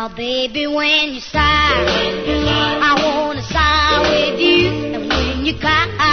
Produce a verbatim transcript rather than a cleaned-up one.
Baby, when you sigh, I wanna sigh with you, and when you cry,